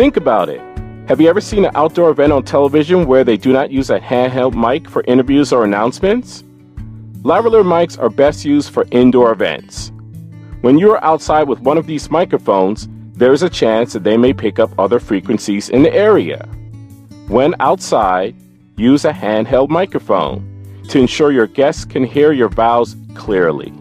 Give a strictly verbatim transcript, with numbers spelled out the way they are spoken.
Think about it. Have you ever seen an outdoor event on television where they do not use a handheld mic for interviews or announcements? Lavalier mics are best used for indoor events. When you are outside with one of these microphones, there is a chance that they may pick up other frequencies in the area. When outside, use a handheld microphone to ensure your guests can hear your vowels clearly.